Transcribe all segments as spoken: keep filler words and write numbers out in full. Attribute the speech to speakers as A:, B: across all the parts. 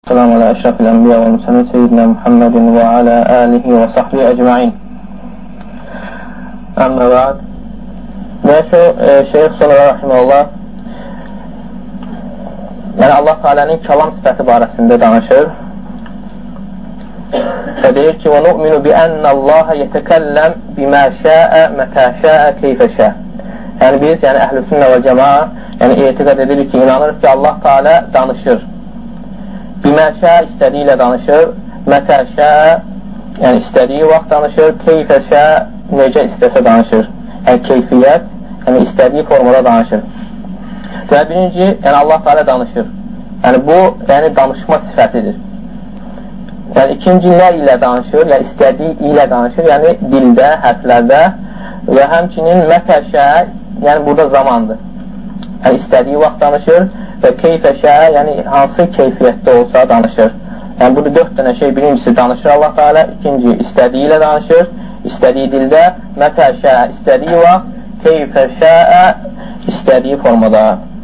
A: Selamun ala eşrafil enbiya ve müsəlin seyyidina Muhammedin ve ala alihi ve sahbihi ecma'in. Amma ba'd. Və şu e, Şeyx Sonra Rahimullah yəni Allah Teala'nın kəlam sifəti barəsində danışır və deyir ki, وَنُؤْمِنُ بِأَنَّ اللّٰهَ يَتَكَلَّمْ بِمَا شَاءَ مَتَى شَاءَ كَيْفَ شَاءَ. Yəni biz, yəni əhl-i sünnə və cəmaa yəni etiqad edirik ki, inanırıq ki, Allah Teala danışır. Biməşə istədiyi ilə danışır, mətəşə yəni istədiyi vaxt danışır, keyfəşə necə istəsə danışır. Yəni keyfiyyət, yəni istədiyi formada danışır. Və birinci, yəni Allah Teala danışır. Yəni bu, yəni danışma sifətidir. Yəni ikinci nə ilə danışır, yəni istədiyi ilə danışır, yəni dildə, hərflərdə və həmçinin mətəşə, yəni burada zamandır. Yəni istədiyi vaxt danışır və keyfəşə, yəni hansı keyfiyyətdə olsa danışır. Yəni burada dörd dənə şey, birincisi danışır Allah Teala, ikinci istədiyi ilə danışır, istədiyi dildə, mətəşə, istədiyi vaxt, keyfəşə, istədiyi formada.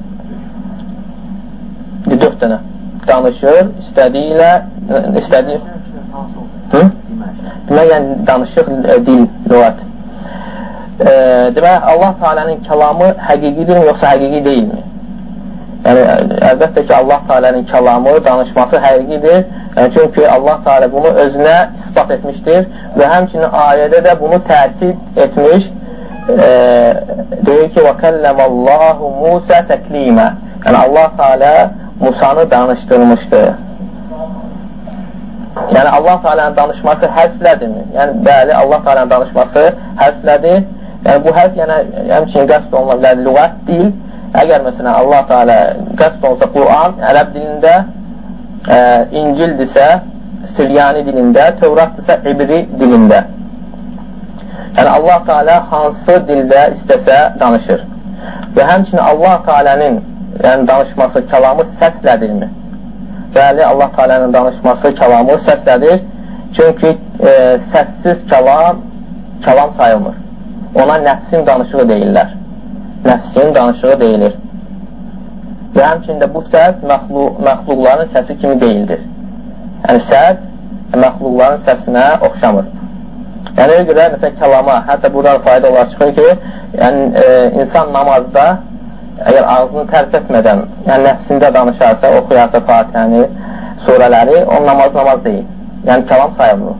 A: Dörd dənə danışır, istədiyi ilə, istədiyi... Hı? Demək, yəni danışıq dil, lüğət. E, demək, Allah Teala'nın kəlamı həqiqidirmi, yoxsa həqiqi deyilmi? Yəni, əlbəttə ki, Allah Teala'nın kəlamı, danışması həqiqidir. Yəni, çünki Allah Teala bunu özünə ispat etmişdir və həmçinin ayədə də bunu təkid etmiş. E, deyir ki, وَكَلَّمَ اللّٰهُ مُوسَى تَكْلِيمًا. Yəni, Allah Teala Musanı danışdırmışdır. Yəni, Allah Teala'nın danışması hərflədirmi? Yəni, bəli, Allah Teala'nın danışması hərflədir. Yəni, bu hərf, yəni, həmçinin qəsd oluna bilər, lüğət dil. Əgər, məsələn, Allah Teala qəsd olsa Quran, ərəb dilində, e, İncildirsə, Siryani dilində, Tevratdirsə, İbri dilində. Yəni, Allah Teala hansı dildə istəsə danışır. Və həmçinin Allah Teala'nın yəni, danışması, kəlamı səslədirmi? Bəli, Allah Teala'nın danışması, kəlamı səslədir. Çünki e, səssiz kəlam, kəlam sayılmır. Ona nəfsin danışığı deyirlər. Nəfsin danışığı deyilir. Və həmçində bu səs məxluq, məxluqların səsi kimi deyildir. Yəni səs məxluqların səsinə oxşamır. Yəni öyle görə, məsələn, kəlama, hətta buradan fayda olaraq çıxır ki, yəni e, insan namazda əgər ağzını tərk etmədən, yəni nəfsində danışarsa, oxuyarsa Fatihəni, surələri, o namaz namaz deyil. Yəni kəlam sayılmır.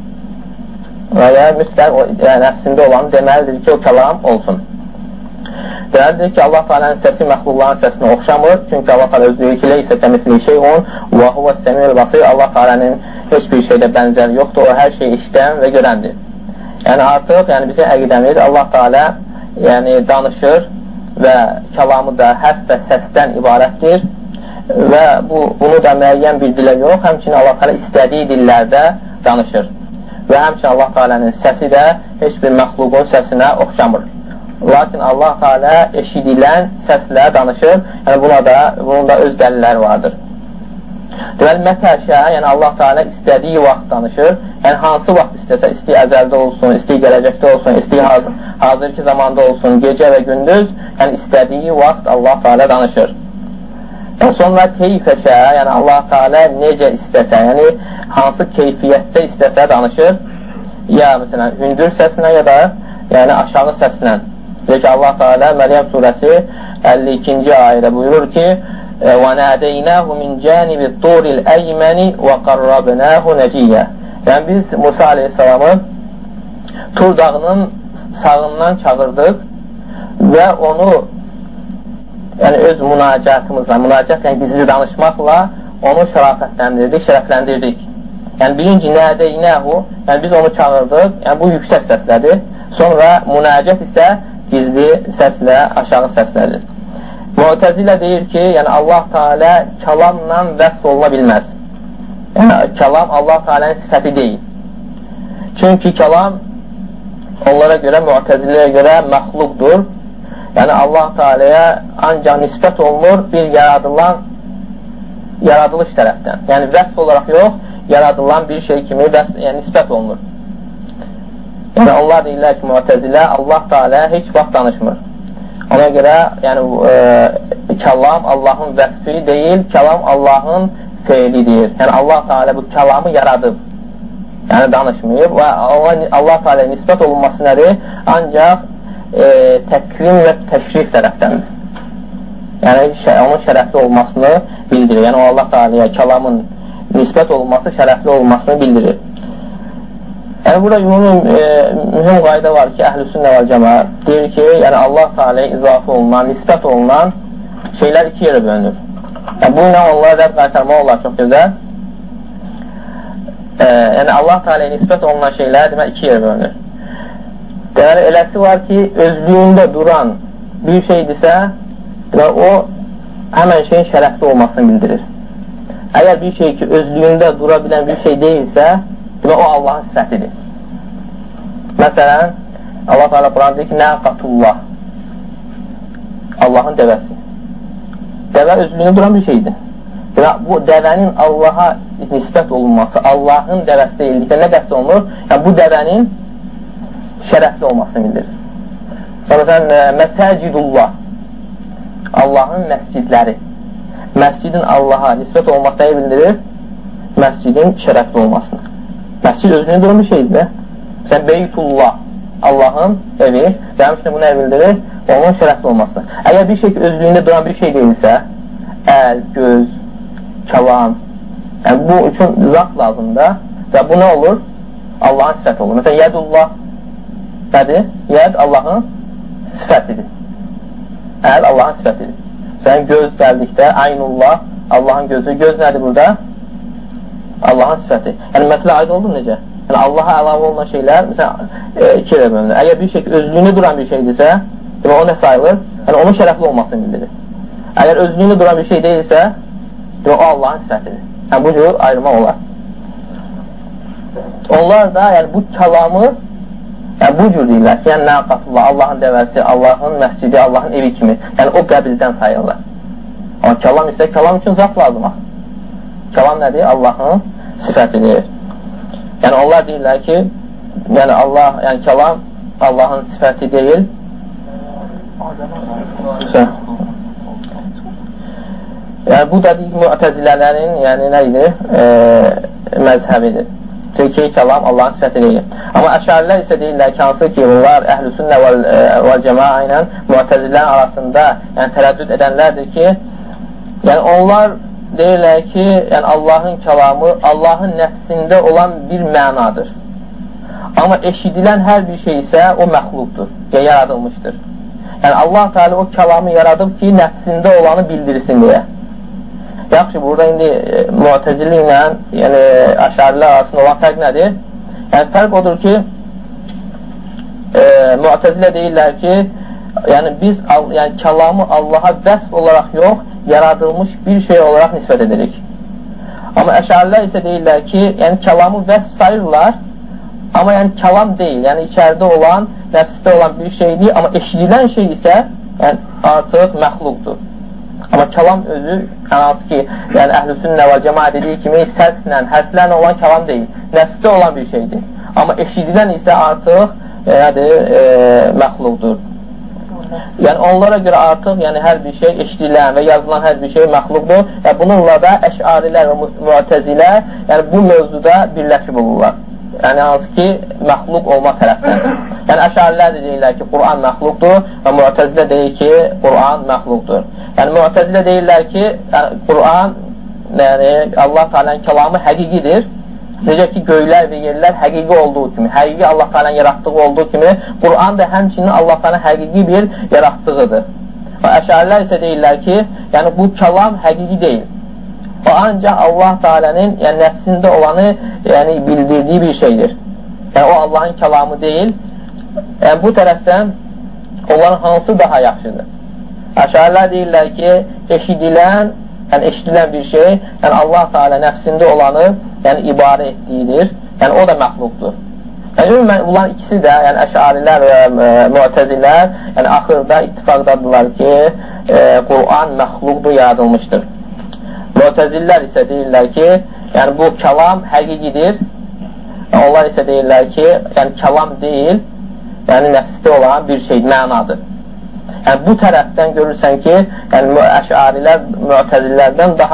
A: Və ya mütləq yəni, nəfsində olan deməlidir ki, o kəlam olsun. Deməlidir ki, Allah Teala'nın səsi məxluqların səsinə oxşamır. Çünki Allah Teala özü deyir ki, leysə kəmisli şeyun və huvə səmiyyəl basir. Allah Teala'nın heç bir şeydə bənzər yoxdur, o hər şey işləyən və görəndir. Yəni artıq, yəni bizim əqidəmiz Allah Teala yəni danışır və kəlamı da hərf və səsdən ibarətdir və bu, bunu da müəyyən bir dilə yox, həmçinin Allah Teala istədiyi dillərdə danışır və həmçinin Allah Teala'nın səsi də heç bir məxluqun səsinə oxşamır. Lakin Allah Teala eşidilən səslə danışır, yəni buna da, bunun da öz dəlilləri vardır. Deməli, mətəşə, yəni Allah Teala istədiyi vaxt danışır, yəni hansı vaxt istəsə, istəyi əzəldə olsun, istəyi gələcəkdə olsun, istəyi hazır, hazırki zamanda olsun, gecə və gündüz, yəni istədiyi vaxt Allah Teala danışır. Yəni sonra keyfəşə, yəni Allah Teala necə istəsə, yəni hansı keyfiyyətdə istəsə danışır, ya məsələn hündür səsinə ya da yəni aşağı səsinə. Deyir ki, Allah Teala Məryəm surəsi əlli ikinci ayədə buyurur ki, وَنَادَيْنَاهُ مِنْ جَانِبِ الطُّورِ الْأَيْمَنِ وَقَرَّبْنَاهُ نَجِيًّا. Yəni biz Musa aleyhissalamı Tur dağının sağından çağırdıq və onu yəni öz münacatımızla, münacat yəni gizli danışmaqla onu şərafətləndirdik, şərəfləndirdik. Yəni birinci nədəynəhu, yəni biz onu çağırdıq, yəni bu yüksək səslədir. Sonra münacat isə gizli səslə, aşağı səslədir. Mu'təzilə deyir ki, yəni Allah Teala kəlamla vəsf oluna bilməz. Yəni kəlam Allah Teala'nın sifəti deyil. Çünki kəlam onlara görə, Mu'təziləyə görə məxluqdur. Yəni Allah Teala'ya ancaq nisbət olunur bir yaradılan yaradılış tərəfdən. Yəni vəsf olaraq yox, yaradılan bir şey kimi vəsf, yəni nisbət olunur. Yəni onlar deyirlər ki, Mu'təzilə Allah Teala heç vaxt danışmır. Ona görə yəni, e, kəlam Allahın vəsfi deyil, kəlam Allahın feilidir. Yəni Allah Teala bu kəlamı yaradıb. Yəni danışmayıb və Allah Teala'ya nisbət olunması nədir? Ancaq e, təkrim və təşrif tərəfdəndir. Yəni onun şərəfli olmasını bildirir. Yəni o Allah Teala'ya kəlamın nisbət olunması şərəfli olmasını bildirir. Yəni burada ümumi e, mühüm qayda var ki, Əhl-i-Sünnə vəl-Cəmaə deyir ki, yəni Allah Teala'ya izafə olunan, nisbət olunan şeylər iki yerə bölünür. Yəni, bu ilə onlara rədd qaytarmaq olar çox gözəl. E, yəni Allah Teala'ya nisbət olunan şeylər demək iki yerə bölünür. Deməli, eləsi var ki, özlüyündə duran bir şeydirsə, demək, o həmən şeyin şərəfli olmasını bildirir. Əgər bir şey ki, özlüyündə dura bilən bir şey deyilsə, demək, o Allahın sifətidir. Məsələn, Allah Teala Quran deyir ki, nəqatullah, Allahın dəvəsi. Dəvə özlüyündə duran bir şeydir. Demək, bu dəvənin Allaha nisbət olunması, Allahın dəvəsi deyildikdə nə qəsd olunur? Yəni, bu dəvənin şərəfli olmasını bildirir. Məsələn, məsəcidullah, Allahın məscidləri. Məscidin Allaha nisbət olması nəyi bildirir? Məscidin şərəfli olmasını. Məscid özlüyündə duran bir şeydir. Məsələn, Beytullah, Allahın evi və həmçinin bu nəyi bildirir? Onun şərəfli olmasını. Əgər bir şey ki, özlüyündə duran bir şey deyilsə, əl, göz, kəlam, yəni bu üçün zat lazımdır və bu nə olur? Allahın sifəti olur. Məsələn, yədullah nədir? Yəd Allahın sifətidir. Əl Allahın sifətidir. Məsələn, göz gəldikdə, aynullah, Allahın gözü. Göz nədir burada? Allahın sifəti. Yəni, məsələ aid oldu necə? Yəni, Allaha əlavə olunan şeylər, məsələn, e, iki elə bölünür. Əgər bir şey özlüyündə duran bir şeydirsə, demək, o nə sayılır? Yəni, onun şərəfli olmasını bildirir. Əgər özlüyündə duran bir şey deyilsə, demək, o Allahın sifətidir. Yəni, bu cür ayrılmaq olar. Onlar da, yəni, bu kəlamı yəni, bu cür deyirlər ki, yəni, nəqatullah, Allahın dəvəsi, Allahın məscidi, Allahın evi kimi. Yəni, o qəbildən sayılır. Amma kəlam isə, kəlam üçün zat lazımdır. Kəlam nədir? Allahın sifətidir. Yəni, onlar deyirlər ki, yəni, Allah, yəni, kəlam Allahın sifəti deyil. Yəni, bu da deyik, müətəzilələrin, yəni, nə idi? E, məzhəbidir. Çünki kəlam Allahın sifəti deyil. Amma əşarilər isə deyirlər ki, hansı ki, bunlar Əhl-i-Sünnə vəl-Cəmaə ilə müətəzillərin arasında yəni, tərəddüd edənlərdir ki, yəni, onlar deyirlər ki, yəni, Allahın kəlamı Allahın nəfsində olan bir mənadır. Amma eşidilən hər bir şey isə o məxluqdur, yəni, yaradılmışdır. Yəni, Allah Teala o kəlamı yaradıb ki, nəfsində olanı bildirsin deyə. Yaxşı, burada indi e, müətəzili ilə yəni, əşarilər arasında olan fərq nədir? Yəni, fərq odur ki, e, müətəzilə deyirlər ki, yəni, biz yəni, kəlamı Allaha vəsf olaraq yox, yaradılmış bir şey olaraq nisbət edirik. Amma əşarilər isə deyirlər ki, yəni, kəlamı vəsf sayırlar, amma yəni, kəlam deyil, yəni, içəridə olan, nəfsdə olan bir şeydir, amma eşidilən şey isə yəni, artıq məxluqdur. Amma kəlam özü, hansı ki, yəni Əhl-i-Sünnə vəl-Cəmaə dediyi kimi səslə, hərflərlə olan kəlam deyil, nəfsdə olan bir şeydir. Amma eşidilən isə artıq yəni, e, məxluqdur. Yəni onlara görə artıq yəni, hər bir şey eşidilən və yazılan hər bir şey məxluqdur və bununla da əşarilər və müətəzilər yəni, bu mövzuda birləşib olurlar. Yəni hansı ki, məxluq olma tərəfdən. Yəni əşarilər də deyirlər ki, Quran məxluqdur və müətəzilə deyir ki, Quran məxluqdur. Yəni müətəzilə deyirlər ki, yəni, Quran yəni, Allah Teala'nın kəlamı həqiqidir. Necə ki, göylər və yerlər həqiqi olduğu kimi, həqiqi Allah Teala'nın yaratdığı olduğu kimi, Quran da həmçinin Allah Teala'nın həqiqi bir yaratdığıdır. Və əşarilər isə deyirlər ki, yəni bu kəlam həqiqi deyil. O ancaq Allah Teala'nın yəni, nəfsində olanı yəni, bildirdiyi bir şeydir. Yəni o Allahın kəlamı deyil. Yəni bu tərəfdən onların hansı daha yaxşıdır? Əşarilər deyirlər ki, eşidilən, yəni eşidilən bir şey, yəni Allah Teala nəfsində olanı yəni ibarə etdiyidir. Yəni o da məxluqdur. Yəni ümumən bunların ikisi də, yəni əşarilər və e, müətəzilər, yəni axırda ittifaqdadırlar ki, e, Quran məxluqdur, yaradılmışdır. Müətəzillər isə deyirlər ki, yəni bu kəlam həqiqidir. Onlar isə deyirlər ki, yəni kəlam deyil, yəni nəfsdə olan bir şey, mənadır. Yəni bu tərəfdən görürsən ki, yəni əşarilər müətəzillərdən daha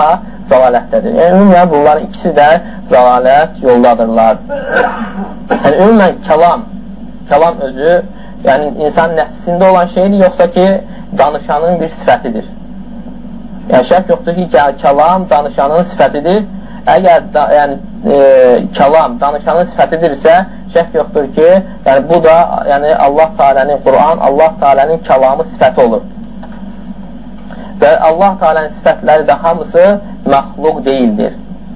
A: zəlalətdədir. Yəni, ümumən bunların ikisi də zəlalət yoldadırlar. Yəni, ümumən kəlam, kəlam özü, yəni insan nəfsində olan şeydir, yoxsa ki, danışanın bir sifətidir. Yəni, şək yoxdur ki, kəlam danışanın sifətidir. Əgər da, yəni, e, kəlam danışanın sifətidirsə, şək yoxdur ki, yəni, bu da yəni, Allah Teala'nın Quran, Allah Teala'nın kəlamı sifəti olur. Və Allah Teala'nın sifətləri də hamısı məxluq deyildir.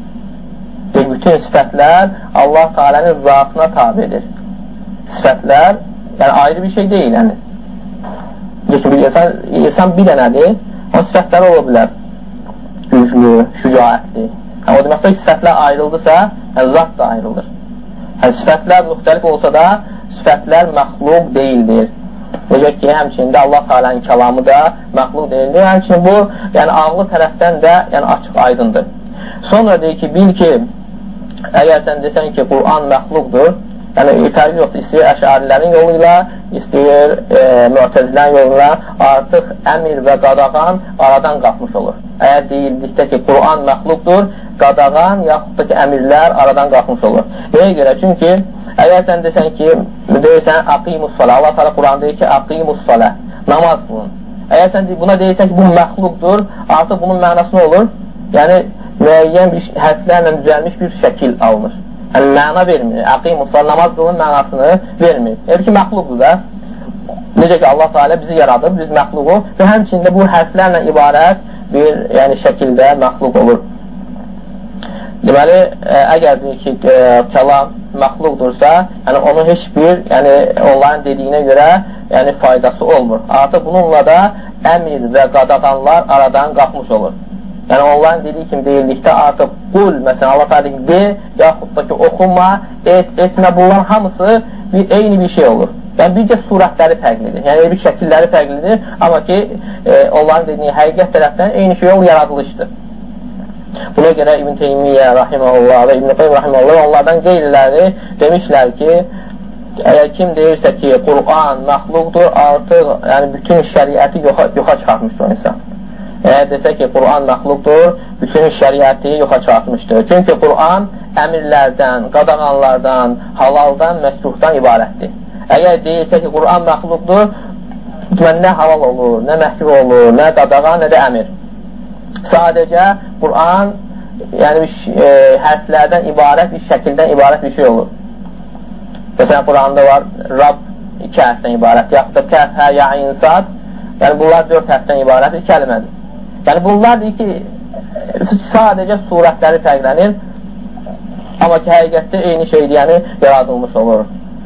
A: Və bütün sifətlər Allah Teala'nın zatına tabidir. Sifətlər, yəni ayrı bir şey deyil. Yəni. İnsan, insan bir dənədir, o sifətləri ola bilər. Güclü, şücaətli. Yəni, o deməkdə sifətlər ayrıldısa, yəni, zat da ayrılır. Yəni, sifətlər müxtəlif olsa da, sifətlər məxluq deyildir. Necə ki, həmçində Allah Teala'nın kəlamı da məxluq deyildir. Həmçinin bu, yəni ağlı tərəfdən də yəni, açıq aydındır. Sonra deyir ki, bil ki, əgər sən desən ki, Quran məxluqdur, yəni fərqi yoxdur, istəyir əşarilərin yolu ilə, istəyir e, müətəzilərin yolu ilə, artıq əmir və qadağan aradan qalxmış olur. Əgər deyildikdə ki, Quran məxluqdur, qadağan yaxud da ki, əmirlər aradan qalxmış olur. Nəyə görə? Çünki əgər sən desən ki, deyirsən, aqimus salə, Allah Teala Quran deyir ki, aqimus salə, namaz qılın. Əgər sən buna deyirsən ki, bu məxluqdur, artıq bunun mənası nə olur? Yəni, müəyyən bir hərflərlə düzəlmiş bir şəkil alınır. Yəni, məna vermir. Aqimus salə, namaz qılın mənasını vermir. Elə ki, məxluqdur da. Necə ki, Allah Teala bizi yaradıb, biz məxluqu və həmçində bu hərflərlə ibarət bir yəni, şəkildə məxluq olur. Deməli, əgər deyir ki, kəlam məxluqdursa, yəni onun heç bir, yəni onların dediyinə görə yəni faydası olmur. Artıq bununla da əmir və qadağanlar aradan qalxmış olur. Yəni onların dediyi kimi deyildikdə artıq qul, məsələn, Allah təala deyir, de, yaxud da ki, oxunma, et, etmə, bunların hamısı bir, eyni bir şey olur. Yəni bircə surətləri fərqlidir, yəni bir şəkilləri fərqlidir, amma ki, e, onların dediyi həqiqət tərəfdən eyni şey yol yaradılışdır. Buna görə İbn Teymiyyə rahiməhullah və İbn Qayyim rahiməhullah onlardan qeyriləri demişlər ki, əgər kim deyirsə ki, Qur'an məxluqdur, artıq yəni, bütün şəriəti yoxa, yoxa çıxartmışdır o insan. Əgər desə ki, Qur'an məxluqdur, bütün şəriəti yoxa çıxartmışdır. Çünki Qur'an əmirlərdən, qadağanlardan, halaldan, məkruhdan ibarətdir. Əgər deyirsə ki, Qur'an məxluqdur, nə halal olur, nə məkruh olur, nə qadağan, nə də əmir. Sadəcə Quran yəni e, hərflərdən ibarət bir şəkildən ibarət bir şey olur. Məsələn, Quranda var Rab iki hərfdən ibarət, yaxud da kəf, hə, ya, insad, yəni bunlar dörd hərfdən ibarət bir kəlimədir. Yəni bunlar deyir ki, sadəcə surətləri fərqlənir, amma ki, həqiqətdə eyni şeydir, yəni yaradılmış olur.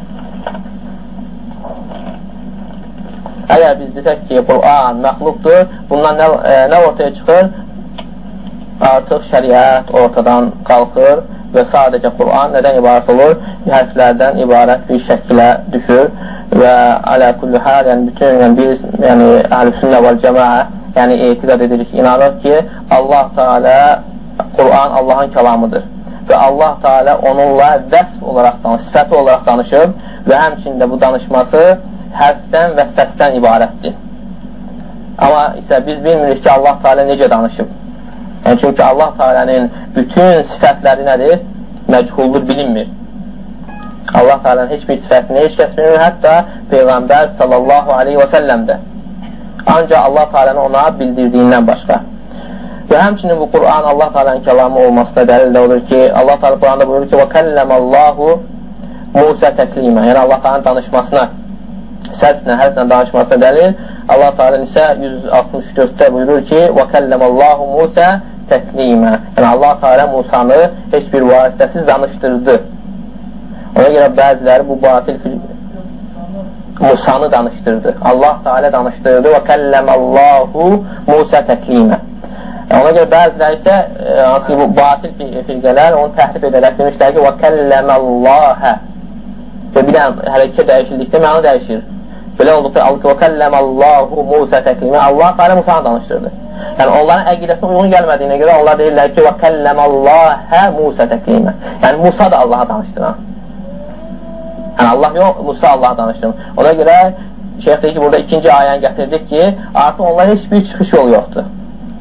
A: Əgər biz desək ki, Quran məxluqdur, bundan nə, e, nə ortaya çıxır? Artıq şəriət ortadan qalxır və sadəcə Quran nədən ibarət olur? Hərflərdən ibarət bir şəkilə düşür və alə kulli hal, yəni bütün yəni, biz, yəni əhl-i-sünnə vəl-cəmaə, yəni etiqad edirik, inanır ki, Allah Teala Quran Allahın kəlamıdır və Allah Teala onunla vəsf olaraq danışır, sifəti olaraq danışır və həmçində bu danışması hərfdən və səsdən ibarətdir. Amma isə biz bilmirik ki, Allah Teala necə danışıb. Yəni, çünki Allah Teala'nın bütün sifətləri nədir? Məchuldur, bilinmir. Allah Teala'nın heç bir sifətini heç kəs bilmir, hətta Peyğəmbər sallallahu aleyhi və səlləmdə. Ancaq Allah Teala'nın ona bildirdiyindən başqa. Və həmçinin bu Quran Allah Teala'nın kəlamı olmasına dəlil də olur ki, Allah Teala Quranda buyurur ki, وَكَلَّمَ اللّٰهُ Musa təklima, yəni Allah Teala'nın danışmasına, səslə, hərflə danışmasına dəlil. Allah Teala isə yüz altmış dörddə buyurur ki, وَكَلَّمَ اللّٰهُ Musa təklimə. Yəni Allah Teala Musanı heç bir vasitəsiz danışdırdı. Ona görə bəziləri bu batil Musanı danışdırdı. Allah Teala danışdırdı və kəlləməllahu Musa təklimə. Ona görə bəziləri isə hansı ki bu batil firqələr onu təhrif edərək demişlər ki və kəlləməllahə və bir dənə hərəkə dəyişildikdə məna dəyişir. Belə olduqda və kəlləməllahu Musa təklimə. Allah Teala Musanı danışdırdı. Yəni onların əqidəsinə uyğun gəlmədiyinə görə onlar deyirlər ki və kəlləmallahə Musa təklimə. Yəni Musa da Allaha danışdıran. Yəni Allah yox, Musa Allaha danışdıran. Ona görə şeyh deyir ki, burada ikinci ayəni gətirdik ki, artıq onlar heç bir çıxış yolu yoxdur.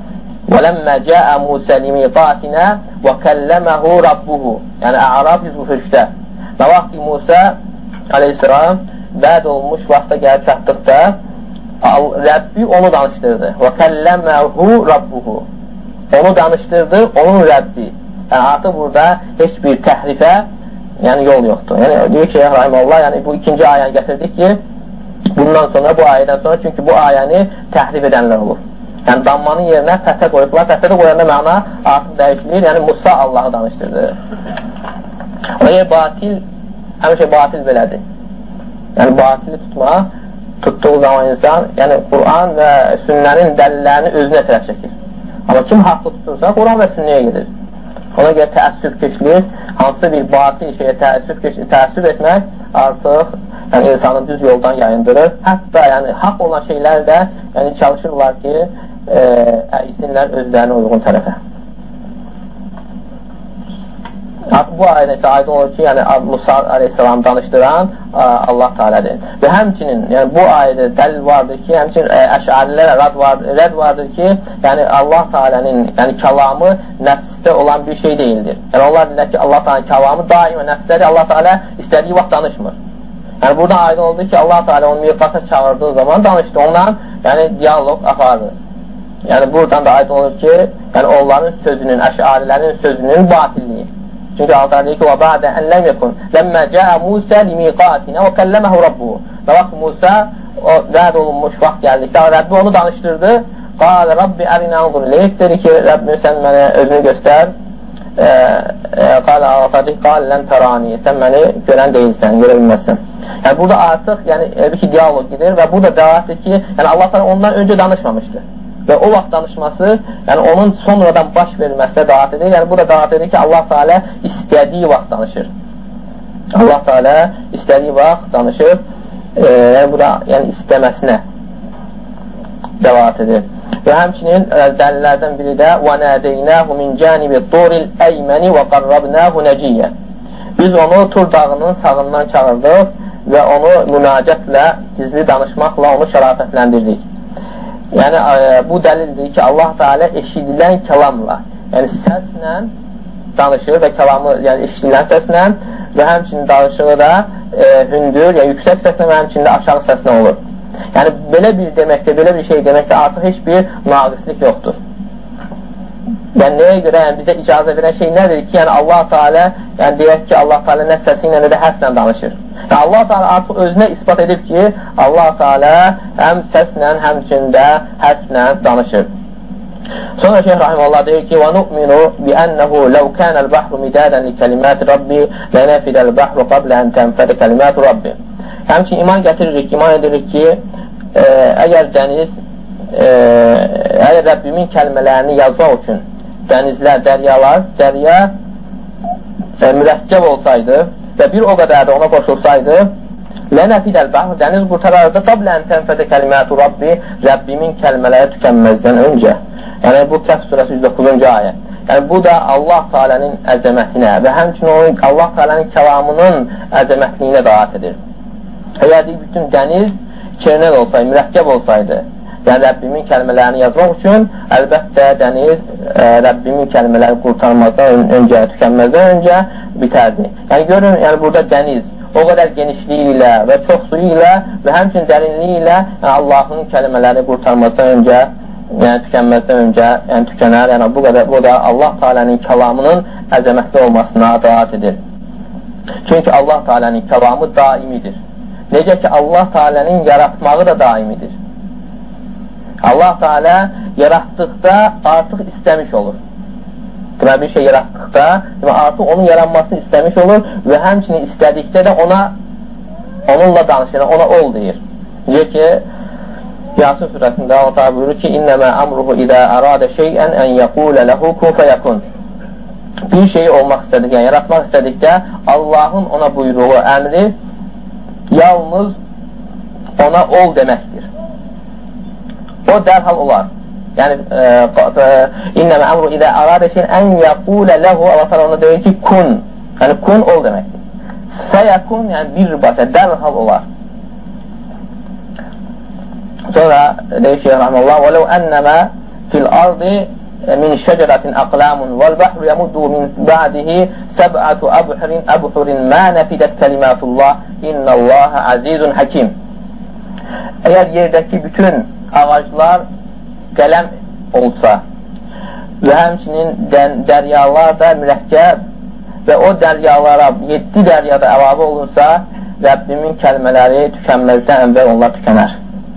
A: وَلَمَّا جَاءَ مُوسَى لِمِيقَاتِنَا وَكَلَّمَهُ رَبُّهُ Yəni, A'raf yüz qırx üçdə nə vaxt ki, Musa aleyhissalam bəd olmuş vaxta gəlib çatdıqda Rəbbi onu danışdırdı. وَكَلَّمَهُ رَبُّهُ Onu danışdırdı, onun Rəbbi. Yəni, artıq burada heç bir təhrifə yəni, yol yoxdur. Yəni, deyir ki, Rahiməllah, yəni, bu ikinci ayəni gətirdik ki, bundan sonra, bu ayədən sonra, çünki bu ayəni təhrif edənlər olur. Yəni, dammanın yerinə fəthə qoyublar. Fəthə qoyanda məna artıq dəyişilir. Yəni, Musa Allahı danışdırdı. O yer batil, həmişə batil belədir. Yəni, batili tutmaq, tutduğu zaman insan, yəni, Quran və sünnənin dəlillərini özünə tərəf çəkir. Amma kim haqlı tutursa, Quran və sünnəyə gedir. Ona görə təəssüb keçilir, hansı bir batil şeyə təəssüb, təəssüb etmək artıq yəni, insanı düz yoldan yayındırır. Hətta yəni, haqq olan şeylər də yəni, çalışırlar ki, e, əysinlər özlərinə uyğun tərəfə. Bu ayədə isə aydın olur ki, yəni, Musa aleyhissalam danışdıran Allah Teala'dır. Və həmçinin yəni, bu ayədə dəlil vardır ki, həmçinin əşarilərə rədd vardır, rədd vardır ki, yəni Allah Teala'nın yəni, kəlamı nəfsdə olan bir şey deyildir. Yəni onlar deyirlər ki, Allah Teala'nın kəlamı daima nəfsdədir, Allah Teala istədiyi vaxt danışmır. Yəni buradan aydın oldu ki, Allah Teala onu miqata çağırdığı zaman danışdı, ondan yəni diyaloq apardı. Yəni buradan da aydın olur ki, yəni onların sözünün, əşarilərin sözünün batilliyi. Çünki Allah deyir ki, وَبَعْدَ أَنْ لَمْ يَكُنْ لَمَّا جَاءَ مُوسَى لِمِيقَاتِنَا وَكَلَّمَهُ رَبُّهُ Və vaxt Musa o vəd olunmuş vaxt gəldikdə, Rəbbi onu danışdırdı. قَالَ رَبِّ أَرِنَا انْظُرْ إِلَيْكَ Dedi ki, Rəbbim sən mənə özünü göstər. قَالَ Allah قَالَ لَنْ تَرَانِي Sən məni görən deyilsən, görə bilməzsən. Yəni burada artıq yəni bir ki diyalog gedir və burada dəvətdir ki, yəni Allah Teala ondan öncə danışmamışdır. Və o vaxt danışması, yəni onun sonradan baş verilməsinə davet edir. Yəni bu da davet edir ki, Allah Teala istədiyi vaxt danışır. Allah Teala istədiyi vaxt danışır. E, yəni bu da yəni istəməsinə davet edir. Və həmçinin dəlillərdən biri də وَنَادَيْنَاهُ مِنْ جَانِبِ الطُّورِ الْأَيْمَنِ وَقَرَّبْنَاهُ نَجِيًّا Biz onu Tur dağının sağından çağırdıq və onu münacətlə, gizli danışmaqla onu şərafətləndirdik. Yəni, bu dəlildir ki, Allah Teala eşidilən kəlamla, yəni səslə danışır və kəlamı, yəni eşidilən səslə və həmçinin danışığı da e, hündür, yəni yüksək səslə və həmçinin də aşağı səslə olur. Yəni, belə bir deməkdə, belə bir şey deməkdə artıq heç bir naqislik yoxdur. Yəni, nəyə görə yəni, bizə icazə verən şey nədir ki, yəni Allah Teala, yəni deyək ki, Allah Teala nə səsi ilə, nə də hərflə danışır. Yəni, Allah Teala artıq özünə ispat edib ki, Allah Teala həm səslə, həmçində hərflə danışır. Sonra Şeyh Rahimullah deyir ki, وَنُؤْمِنُ بِأَنَّهُ لَوْ كَانَ الْبَحْرُ مِدَادًا لِكَلِمَاتِ رَبِّ لَنَفِدَ الْبَحْرُ قَبْلَ أَنْ تَنْفَدَ كَلِمَاتُ رَبِّ Həmçin iman gətiririk, iman edirik ki, e, əgər dəniz, e, əgər Rəbbimin kəlmələrini yazmaq üçün dənizlər, dəryalar, dərya e, mürəkkəb olsaydı və bir o qədər də ona qoşulsaydı, lənəfidəl bahr, dəniz qurtarardı, qablə ən tənfədə kəlimətü Rabbi, Rəbbimin kəlmələri tükənməzdən öncə. Yəni, bu Kəhf surəsi yüz doqquzuncu ayə. Yəni, bu da Allah Teala'nın əzəmətinə və həmçinin Allah Teala'nın kəlamının əzəmətliyinə daat edir. Əgər bütün dəniz çernel olsaydı, mürəkkəb olsaydı, yəni Rəbbimin kəlmələrini yazmaq üçün, əlbəttə dəniz ə, Rəbbimin kəlmələri qurtarmazdan öncə, tükənməzdən öncə bitərdi. Yəni, görün, yəni burada dəniz o qədər genişliyi ilə və çox suyu ilə və həmçinin dərinliyi ilə yəni, Allahın kəlmələri qurtarmazdan öncə, yəni tükənməzdən öncə yəni, tükənər. Yəni, bu, qədər, bu da Allah Teala'nın kəlamının əzəmətli olmasına daat edir. Çünki Allah Teala'nın kəlamı daimidir. Necə ki, Allah Teala'nın yaratmağı da daimidir. Allah Teala yaratdıqda artıq istəmiş olur. Deməli, bir şey yaratdıqda artıq onun yaranmasını istəmiş olur və həmçinin istədikdə də ona onunla danışır, ona ol deyir. Deyir ki, Yasin surəsində Allah buyurur ki, İnnəmə əmruhu idə əradə şeyən ən yəqulə ləhu kun fəyəkun. Bir şeyi olmaq istədik, yəni yaratmaq istədikdə Allahın ona buyruğu, əmri yalnız ona ol deməkdir. O dərhal olar. Yəni, innəmə əmru idə əradə şeyən ən yəqulə ləhu, Allah təala ona deyir ki, kun. Yəni, kun ol deməkdir. Fəyəkun, yəni bir batə, dərhal olar. Sonra deyir ki, Rahmanullah, وَلَوْ أَنَّمَا فِي الْأَرْضِ min şəcərətin əqlamun vəl-bəhru yəmuddu min ba'dihi səb'atu əbhurin əbhurin mə nəfidət kəlimatullah innallaha əzizun həkim. Əgər yerdəki bütün ağaclar qələm olsa və həmçinin dəryalar da mürəkkəb və o dəryalara yeddi dəryada əlavə olursa, Rəbbimin kəlmələri tükənməzdən əvvəl onlar tükənər.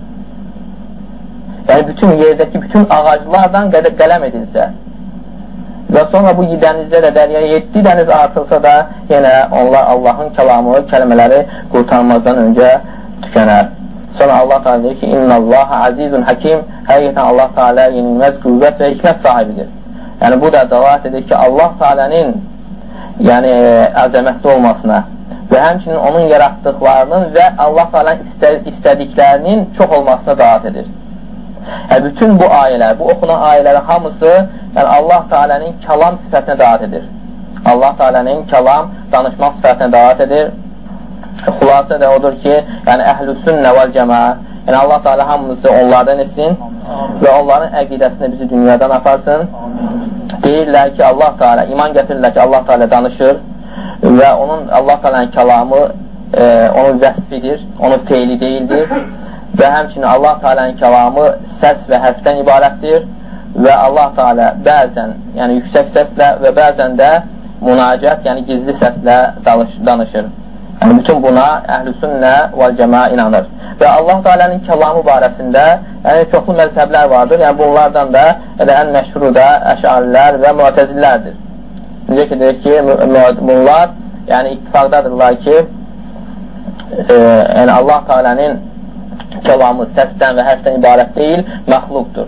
A: Yəni, bütün yerdəki bütün ağaclardan qələm edilsə və sonra bu dənizdə də dəryaya yeddi dəniz artılsa da yenə onlar Allahın kəlamı, kəlmələri qurtarmazdan öncə tükənər. Sonra Allah Teala deyir ki, İnnallaha əzizun həkim, həqiqətən Allah Teala yenilməz qüvvət və hikmət sahibidir. Yəni, bu da dəlalət edir ki, Allah Teala'nın yəni, əzəmətli olmasına və həmçinin onun yaratdıqlarının və Allah Teala'nın istə istədiklərinin çox olmasına dəlalət edir. Yəni, bütün bu ayələr, bu oxunan ayələrin hamısı yəni, Allah Teala'nın kəlam sifətinə dəlalət edir. Allah Teala'nın kəlam, danışmaq sifətinə dəlalət edir. Xülasə də odur ki, yəni əhlüsünnə vəl cəmaə, yəni Allah Teala hamımızı onlardan etsin və onların əqidəsini bizi dünyadan aparsın. Deyirlər ki, Allah Teala, iman gətirirlər ki, Allah Teala danışır və onun Allah Teala'nın kəlamı e, onun vəsfidir, onun feili deyildir və həmçinin Allah Teala'nın kəlamı səs və hərfdən ibarətdir və Allah Teala bəzən yəni yüksək səslə və bəzən də münacət, yəni gizli səslə danışır. Yəni, bütün buna əhlüsünnə və cəmaə inanır. Və Allah Teala'nın kəlamı barəsində yəni, çoxlu məzhəblər vardır. Yəni, bunlardan da elə ən məşhuru da əşarilər və müətəzillərdir. Necə ki, deyir ki, bunlar yəni, ittifaqdadırlar ki, e, yəni, Allah Teala'nın kəlamı səsdən və hərfdən ibarət deyil, məxluqdur.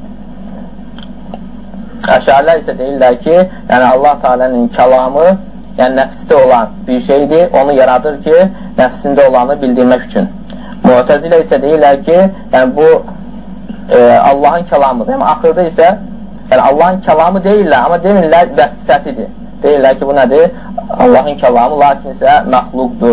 A: Əşarilər isə deyirlər ki, yəni, Allah Teala'nın kəlamı yəni nəfsdə olan bir şeydir, onu yaradır ki, nəfsində olanı bildirmək üçün. Mu'təzilə isə deyirlər ki, yəni bu e, Allahın kəlamıdır. Yəni axırda isə yəni Allahın kəlamı deyirlər, amma demirlər vəsifətidir. Deyirlər ki, bu nədir? Allahın kəlamı, lakin isə məxluqdur.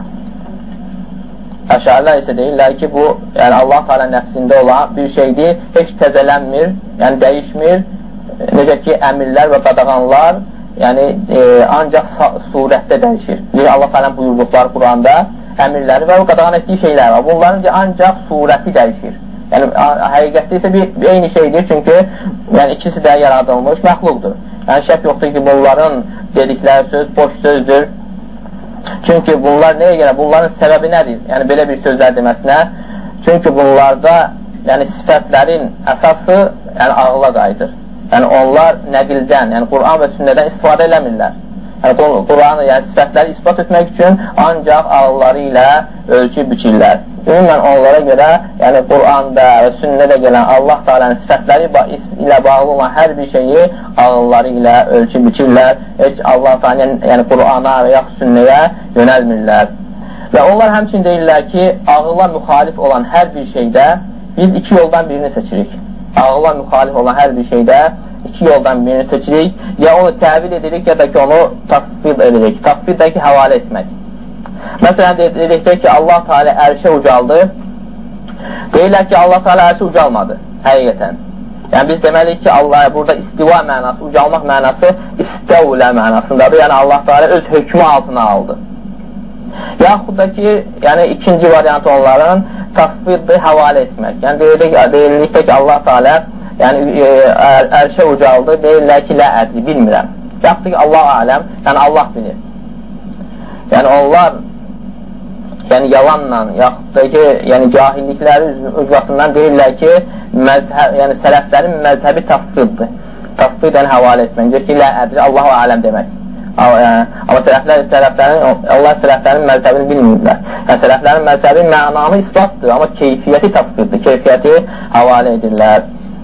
A: Əşarilər isə deyirlər ki, bu yəni Allah Teala nəfsində olan bir şeydir, heç təzələnmir, yəni dəyişmir. Necə ki, əmirlər və qadağanlar yəni e, ancaq surətdə dəyişir. Necə Allah Teala'nın buyurduqları Quranda əmirləri və qadağan etdiyi şeylər var. Bunların ancaq surəti dəyişir. Yəni həqiqətdə isə bir, bir eyni şeydir, çünki yəni ikisi də yaradılmış məxluqdur. Yəni şək yoxdur ki, bunların dedikləri söz boş sözdür. Çünki bunlar nəyə görə? Bunların səbəbi nədir? Yəni belə bir sözlər deməsinə. Çünki bunlarda yəni sifətlərin əsası yəni ağla qayıdır. Yəni onlar nəqildən, yəni Quran və sünnədən istifadə eləmirlər. Yəni Quranı, yəni sifətləri ispat etmək üçün ancaq ağılları ilə ölçü biçirlər. Ümumən onlara görə, yəni Quranda və sünnədə gələn Allah Teala'nın sifətləri ilə bağlı olan hər bir şeyi ağılları ilə ölçü biçirlər. Heç Allah Teala'nın yəni Qurana və yaxud sünnəyə yönəlmirlər. Və onlar həmçin deyirlər ki, ağılla müxalif olan hər bir şeydə biz iki yoldan birini seçirik. Ağılla müxalif olan hər bir şeydə iki yoldan birini seçirik. Ya onu təvil edirik, ya da ki onu tafvid edirik. Tafvid də ki, həvalə etmək. Məsələn, dedikdə ki, Allah Teala ərşə ucaldı. Deyirlər ki, Allah Teala ərşə ucalmadı, həqiqətən. Yəni, biz deməliyik ki, Allah burada istiva mənası, ucalmaq mənası istəvlə mənasındadır. Yəni, Allah Teala öz hökmü altına aldı. Yaxud da ki, yəni ikinci variantı onların tafviddə həvalə etmək. Yəni, deyirlikdə ki, Allah Teala yəni, ərşə ucaldı, deyirlər ki, lə ədri, bilmirəm. Yaxud da ki, Allah aləm, yəni Allah bilir. Yəni, onlar yəni yalanla, yaxud da ki, yəni cahillikləri ucbatından deyirlər ki, məzhəb, yəni sələflərin məzhəbi tafviddir. Tafvid yəni həvalə etmək. Necə ki, lə ədri, Allah aləm demək. Amma sələflər, sələflərin, onlar sələflərin məzhəbini bilmirlər. Yəni, sələflərin məzhəbi mənanı isbatdır, amma keyfiyyəti tafviddir, keyfiyyəti həvalə edirlər.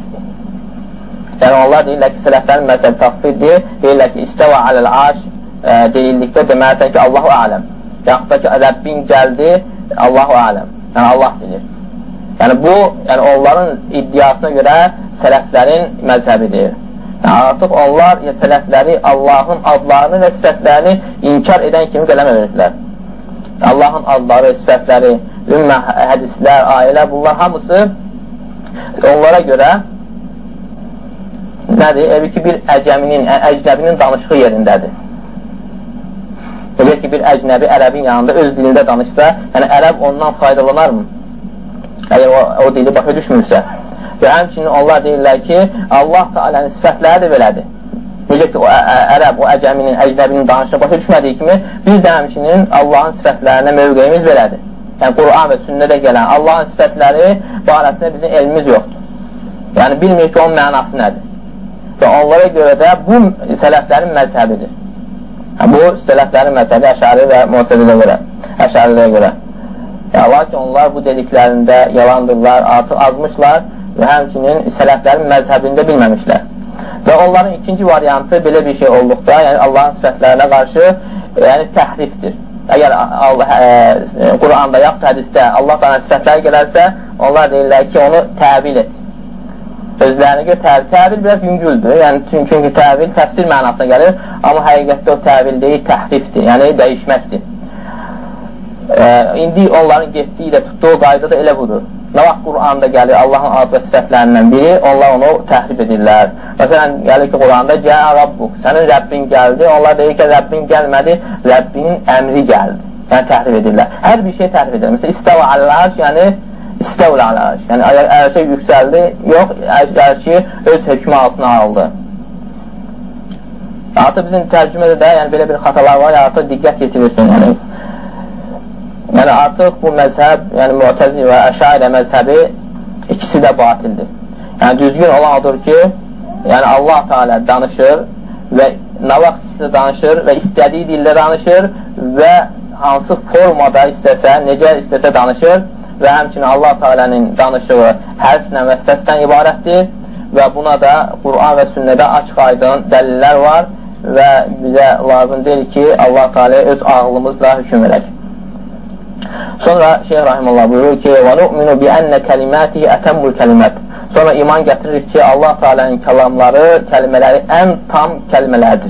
A: Yəni, onlar deyirlər ki, sələflərin məzhəbi tafviddir, deyirlər ki, istəvə aləl arş deyildikdə deməlisən ki, Allahu aləm. Yaxud da ki, Rəbbin gəldi, Allahu aləm. Yəni, Allah bilir. Yəni, bu, yəni onların iddiasına görə sələflərin məzhəbidir. Yəni, artıq onlar ya, sələfləri Allahın adlarını və sifətlərini inkar edən kimi qələmə verirdilər. Allahın adları, sifətləri, ümmə, hədislər, ayələr, bunlar hamısı onlara görə nədir? Elə ki, bir əcəminin, əcnəbinin danışığı yerindədir. Elə ki, bir əcnəbi ərəbin yanında öz dilində danışsa, yəni ərəb ondan faydalanarmı? Əgər o, o dili başa düşmürsə. Və həmçinin onlar deyirlər ki, Allah Teala'nın sifətləri də belədir. Necə ki, o ərəb, o əcəminin, əcnəbinin danışını başa düşmədiyi kimi, biz də həmçinin Allahın sifətlərinə mövqeyimiz belədir. Yəni, Quran və sünnədə gələn Allahın sifətləri barəsində bizim elmimiz yoxdur. Yəni, bilmir ki, onun mənası nədir. Və onlara görə də bu sələflərin məzhəbidir. Yəni, bu sələflərin məzhəbi Əşəri və Mu'təziləyə görə. Əşərilərə görə. Yəni, lakin onlar bu dediklərində yalandırlar, artıq azmışlar və həmçinin sələflərin məzhəbində bilməmişlər. Və onların ikinci variantı belə bir şey olduqda, yəni Allahın sifətlərinə qarşı yəni, təhrifdir. Əgər Quranda yaxud hədisdə Allah da sifətləri gələrsə, onlar deyirlər ki, onu təvil et. Özlərinə görə təvil, təvil biraz yüngüldür, yəni, çünki təvil təfsir mənasına gəlir, amma həqiqətdə o təvil deyil, təhrifdir, yəni dəyişməkdir. E, indi onların getdiyi ilə tutduğu qayda da elə budur. Nə vaxt Quranda gəlir Allahın ad və sifətlərindən biri, onlar onu təhrif edirlər. Məsələn, gəlir ki, Quranda Cəə Rabbuk, sənin Rəbbin gəldi, onlar deyir ki, Rəbbin gəlmədi, Rəbbinin əmri gəldi. Yəni, təhrif edirlər. Hər bir şey təhrif edirlər. Məsələn, İstəvə aləl-ərş, yəni İstəvə aləl-ərş. Yəni, ərşə yüksəldi, yox, ərşi öz hökmü altına aldı. Artıq bizim tərcümədə də yəni, belə bir xatalar var, artıq diqqət yetirirsin. Yəni, Yəni, artıq bu məzhəb, yəni Mu'təzili və Əşairə məzhəbi ikisi də batildir. Yəni, düzgün olan odur ki, yəni Allah Teala danışır və nə vaxt istəsə danışır və istədiyi dildə danışır və hansı formada istəsə, necə istəsə danışır və həmçinin Allah Teala'nın danışığı hərflə və səsdən ibarətdir və buna da Quran və sünnədə açıq aydın dəlillər var və bizə lazım deyil ki, Allah Teala öz ağlımızla hüküm edək. Sonra Şeyh Rahimullah buyurur ki وَنُؤْمِنُ بِأَنَّ كَلِمَاتِهِ أَتَمُّ الْكَلِمَاتِ Sonra iman gətiririk ki, Allah Teala'nın kəlamları, kəlmələri ən tam kəlmələrdir.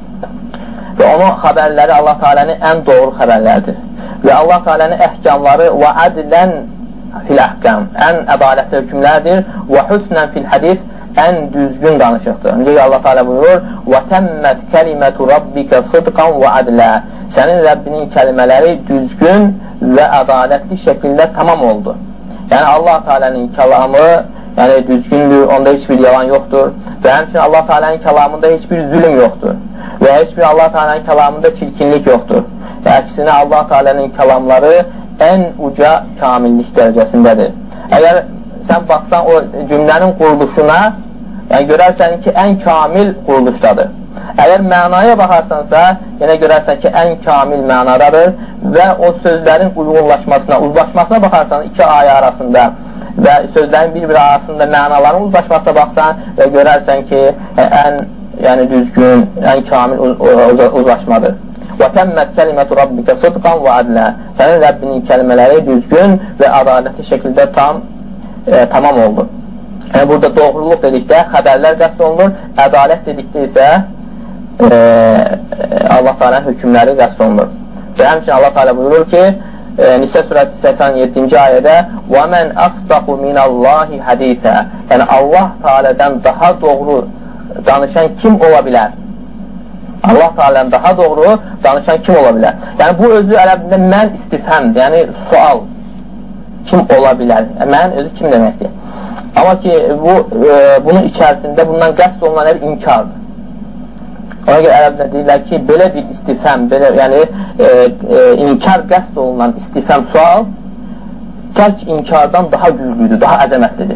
A: Və onun xəbərləri Allah Teala'nın ən doğru xəbərlərdir. Və Allah Teala'nın əhkamları وَعَدْلًا فِي الْأَحْكَامِ ən ədalətli hökümlərdir. وَحُسْنًا فِي الْحَدِيثِ ən düzgün danışıqdır. Necə ki, Allah Teala buyurur وَتَمَّتْ كَلِمَةُ رَبِّكَ صِدْقًا وَعَدْلًا Sənin Rəbbinin kəlmələri düzgün və ədalətli şəkildə tamam oldu. Yəni, Allah Teala'nın kəlamı yəni, düzgündür, onda heç bir yalan yoxdur və həmçinin Allah Teala'nın kəlamında heç bir zülüm yoxdur və heç bir Allah Teala'nın kəlamında çirkinlik yoxdur. Və əksinə Allah Teala'nın kəlamları ən uca kamillik dərəcəsindədir. Əgər sən baxsan o cümlənin quruluşuna, yəni görərsən ki, ən kamil quruluşdadır. Əgər mənaya baxarsansa, yenə görərsən ki, ən kamil mənadadır və o sözlərin uyğunlaşmasına, uzlaşmasına baxarsan iki ayə arasında və sözlərin bir-bir arasında mənaların uzlaşmasına baxsan və görərsən ki, ən yəni, düzgün, ən kamil uzlaşmadır. وَتَمَّتْ كَلِمَةُ رَبِّكَ صِدْقًا وَعَدْلًا Sənin Rəbbinin kəlmələri düzgün və ədalətli şəkildə tam, e, tamam oldu. Yəni, burada doğruluq dedikdə xəbərlər qəsd olunur, ədalət dedikdə isə e, Allah Teala'nın hökmləri qəsd olunur. Və həmçinin Allah Teala buyurur ki, e, Nisə surəsi səksən yeddinci ayədə وَمَنْ أَصْدَقُ مِنَ اللّٰهِ حَدِيثًا Yəni, Allah Teala'dan daha doğru danışan kim ola bilər? Allah Teala'dan daha doğru danışan kim ola bilər? Yəni, bu özü ərəbində mən istifhəmdir, yəni sual. Kim ola bilər? Mən özü kim deməkdir? Amma ki, bu, e, bunun içərisində bundan qəsd olunan əl inkardır. Ona görə ərəbdə deyirlər ki, belə bir istifhəm, belə, yəni e, e, inkar qəsd olunan istifhəm sual tərk inkardan daha güclüdür, daha əzəmətlidir.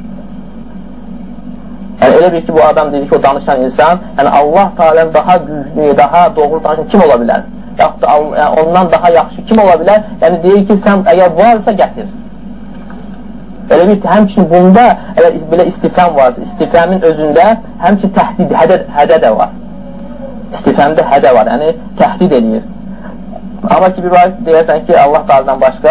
A: Yəni, elə bir ki, bu adam deyir ki, o danışan insan, yəni Allah Teala'nın daha güclü, daha doğru danışan kim ola bilər? Yaxud da yəni, ondan daha yaxşı kim ola bilər? Yəni, deyir ki, sən əgər varsa gətir. Elə bir ki, həmçinin bunda elə, belə istifhəm varsa, istifhəmin özündə həmçinin təhdid, hədə, hədə də var. İstifhəmdə hədə var, yəni təhdid edir. Amma ki, bir var deyərsən ki, Allah Teala'dan başqa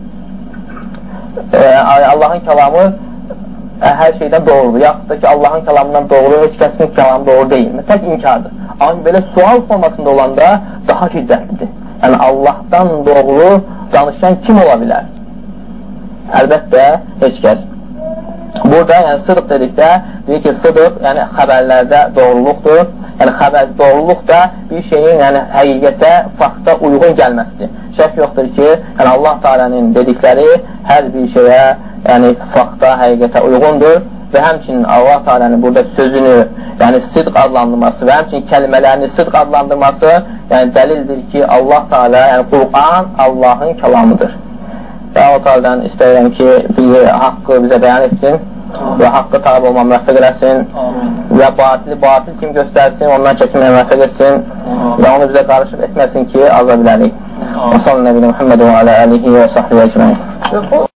A: e, Allahın kəlamı e, hər şeydən doğrudur. Yaxud da ki, Allahın kəlamından doğru, heç kəsin kəlamı doğru deyil. Tək inkardır. Amma belə sual formasında olanda daha şiddətlidir. Yəni, Allahdan doğru danışan kim ola bilər? Əlbəttə, heç kəs. burada yəni sıdq dedikdə deyir ki, sıdq yəni xəbərlərdə doğruluqdur. Yəni xəbər doğruluq da bir şeyin yəni həqiqətə, fakta uyğun gəlməsidir. Şək yoxdur ki, yəni Allah Teala'nın dedikləri hər bir şeyə, yəni fakta, həqiqətə uyğundur və həmçinin Allah Teala'nın burada sözünü, yəni sidq adlandırması və həmçinin kəlimələrini sidq adlandırması, yəni dəlildir ki, Allah Teala, yəni Qur'an Allahın kəlamıdır. Və Allah Teala'dan istəyirəm ki, bizi haqqı bizə bəyan etsin və haqqı tabi olma müvəffəq eləsin və batili batil kim göstərsin, ondan çəkinməyə müvəffəq etsin və onu bizə qarışıq etməsin ki, aza bilərik. Və sallallahu aleyhi və Muhammed və alə alihi və sahbihi əcməin.